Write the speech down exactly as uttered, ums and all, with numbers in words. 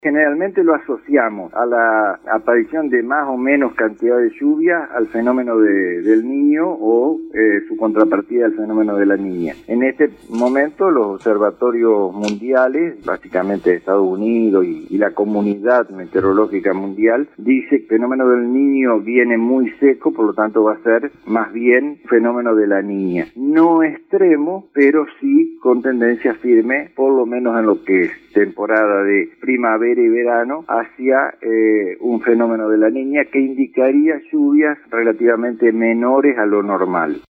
Generalmente lo asociamos a la aparición de más o menos cantidad de lluvia al fenómeno de, del Niño o eh, su contrapartida al fenómeno de la Niña. En este momento los observatorios mundiales, básicamente de Estados Unidos y, y la comunidad meteorológica mundial, dice que el fenómeno del Niño viene muy seco, por lo tanto va a ser más bien fenómeno de la Niña. No extremo, pero sí con tendencia firme, por lo menos en lo que es temporada de primavera y verano, hacia eh, un fenómeno de la Niña que indicaría lluvias relativamente menores a lo normal.